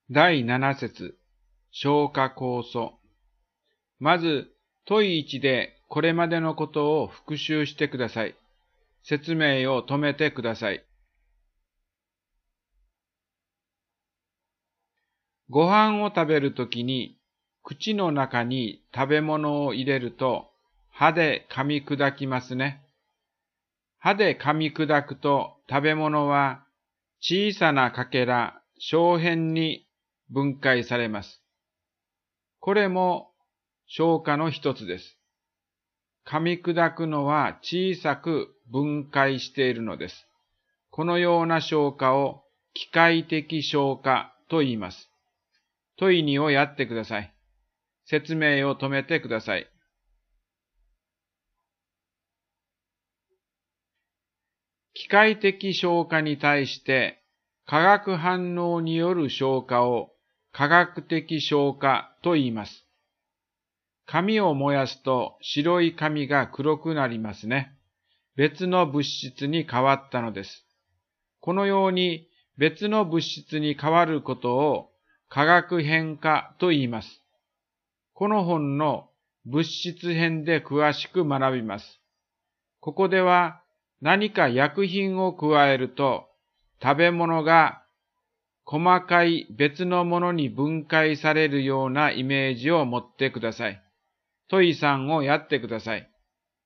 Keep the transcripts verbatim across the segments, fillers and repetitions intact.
だいなな節、消化酵素。まず、問いいちでこれまでのことを復習してください。説明を止めてください。ご飯を食べるときに、口の中に食べ物を入れると、歯で噛み砕きますね。歯で噛み砕くと食べ物は小さなかけら、小片に分解されます。これも消化の一つです。噛み砕くのは小さく分解しているのです。このような消化を機械的消化と言います。問いにをやってください。説明を止めてください。機械的消化に対して化学反応による消化を化学的消化と言います。紙を燃やすと白い紙が黒くなりますね。別の物質に変わったのです。このように別の物質に変わることを化学変化と言います。この本の物質編で詳しく学びます。ここでは何か薬品を加えると食べ物が細かい別のものに分解されるようなイメージを持ってください。問いさんをやってください。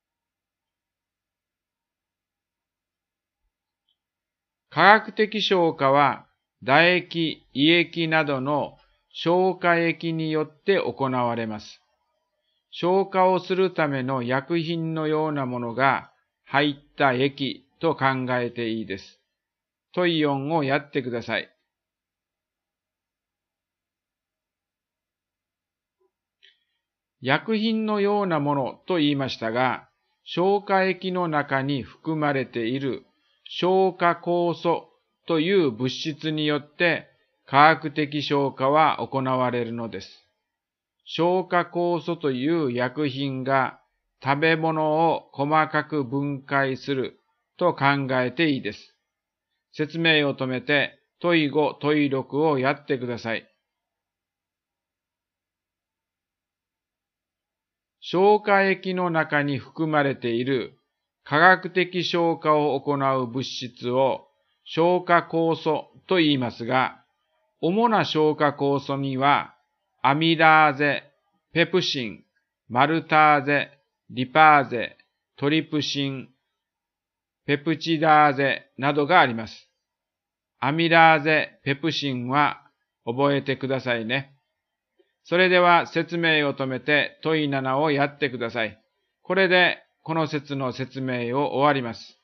化学的消化は唾液、胃液などの消化液によって行われます。消化をするための薬品のようなものが入った液と考えていいです。問いよんをやってください。薬品のようなものと言いましたが、消化液の中に含まれている消化酵素という物質によって化学的消化は行われるのです。消化酵素という薬品が食べ物を細かく分解すると考えていいです。説明を止めて問いご、問いろくをやってください。消化液の中に含まれている化学的消化を行う物質を消化酵素と言いますが、主な消化酵素にはアミラーゼ、ペプシン、マルターゼ、リパーゼ、トリプシン、ペプチダーゼなどがあります。アミラーゼ、ペプシンは覚えてくださいね。それでは説明を止めて問いななをやってください。これでこの節の説明を終わります。